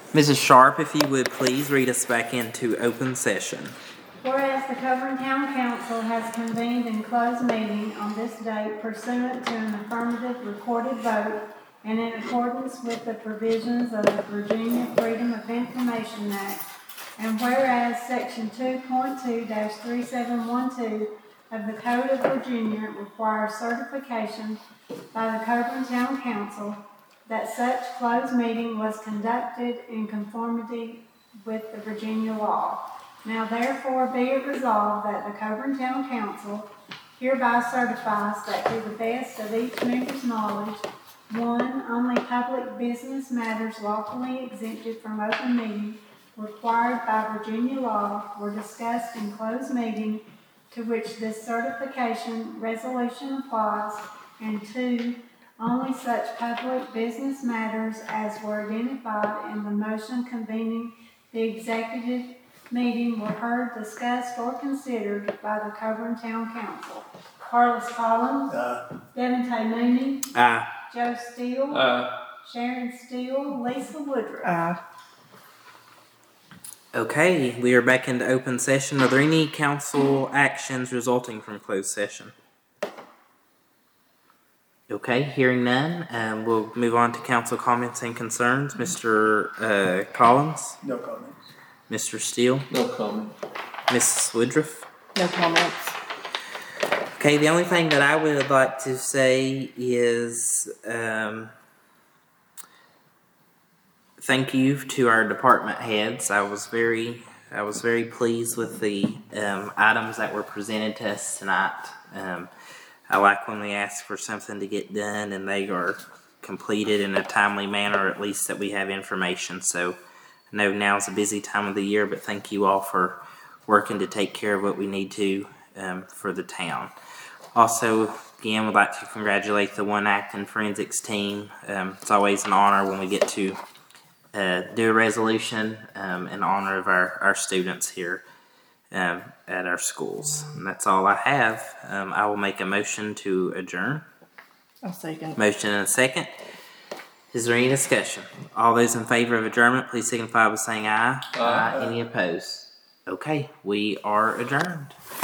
Mrs. Sharp, if you would please read us back into open session. Whereas the Coburn Town Council has convened in closed meeting on this date pursuant to an affirmative recorded vote and in accordance with the provisions of the Virginia Freedom of Information Act, and whereas Section 2.2-3712 of the Code of Virginia requires certification by the Coburn Town Council that such closed meeting was conducted in conformity with the Virginia law. Now therefore be it resolved that the Coburn Town Council hereby certifies that to the best of each member's knowledge, 1, only public business matters lawfully exempted from open meeting required by Virginia law were discussed in closed meeting to which this certification resolution applies, and 2, only such public business matters as were identified in the motion convening the executive meeting were heard, discussed, or considered by the Coburn Town Council. Carlos Collins. Devin Mooney. Aye. Joe Steele. Sharon Steele. Lisa Woodruff. Okay, we are back into open session. Are there any council actions resulting from closed session? Okay, hearing none, we'll move on to council comments and concerns. Mr. Collins? No comments. Mr. Steele? No comment. Mrs. Woodruff? No comments. Okay, the only thing that I would like to say is thank you to our department heads. I was very pleased with the items that were presented to us tonight. I like when we ask for something to get done and they are completed in a timely manner, or at least that we have information. So I know now's a busy time of the year, but thank you all for working to take care of what we need to for the town. Also, again, would like to congratulate the One Acton Forensics team. It's always an honor when we get to do a resolution in honor of our students here at our schools. And that's all I have. I will make a motion to adjourn. I'll second. Motion and a second. Is there any discussion? All those in favor of adjournment, please signify by saying aye. Aye. Any opposed? Okay, we are adjourned.